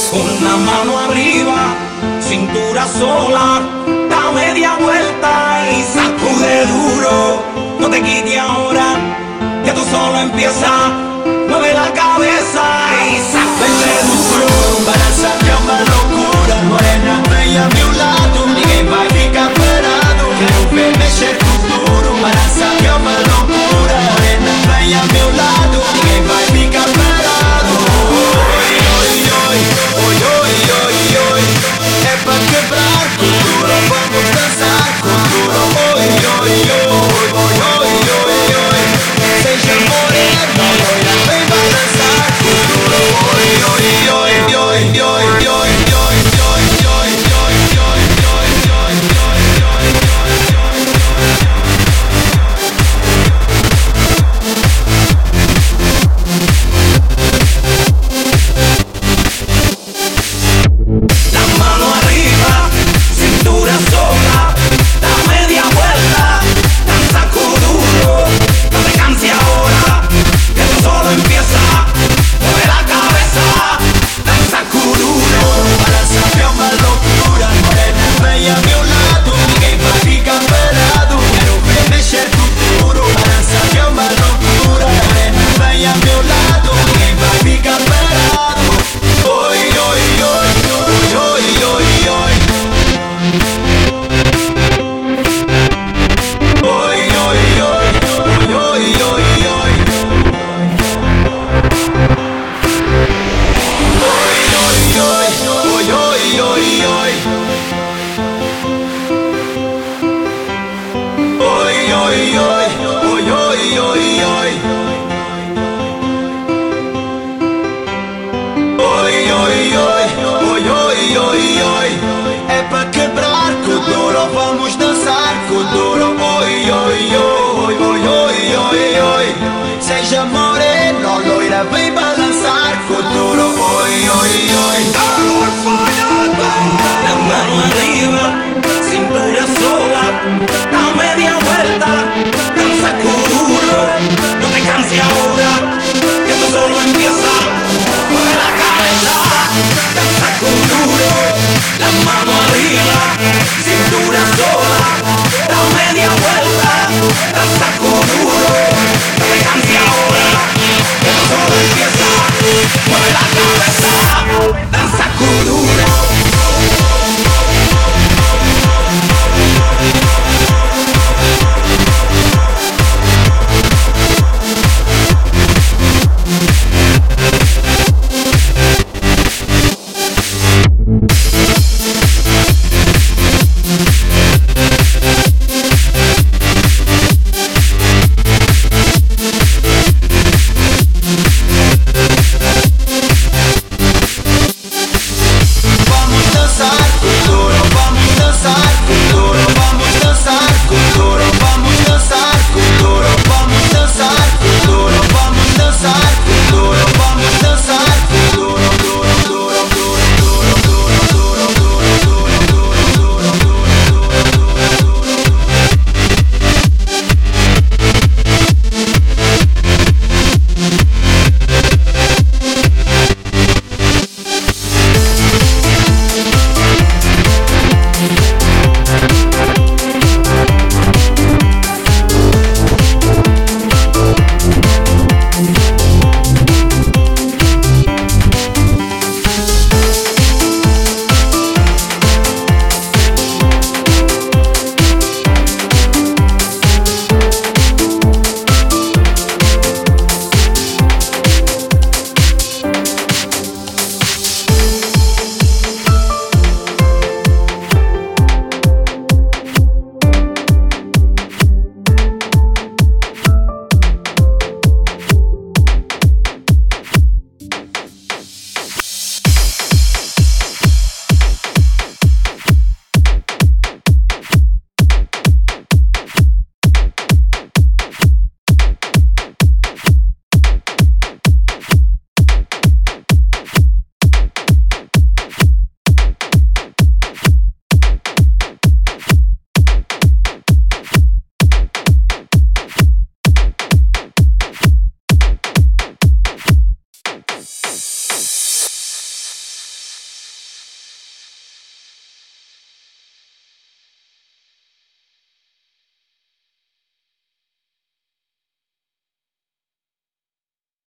Con la mano arriba, cintura sola, da media vuelta y sacude duro. No te quites ahora, que tú solo empiezas. Mueve la cabeza y sacude duro. Balanza que es una locura, morena bella a meu lado. Ninguém vai ficar parado, quero ver mexer com duro. Balança que é uma loucura, morena bella a meu lado. Ninguém vai ficar parado. Oi, oi, oi, oi, oi, oi, oi. É pra quebrar com duro, vamos dançar com duro. Oi, oi, oi, oi, oi, oi, oi. Seja morena, loira, vem balançar com duro. Oi, oi, oi, oi, oi, oi, oi. Seja morena, loira, vem balançar com duro. Oi, oi, oi. La mano arriba, cintura sola, da media vuelta, danza duro. No te canses ahora, que esto solo empieza. Mueve la cabeza, danza duro. La mano arriba, cintura sola, da media vuelta, danza duro. No te canses ahora, que esto solo empieza. Mueve la cabeza, danza duro.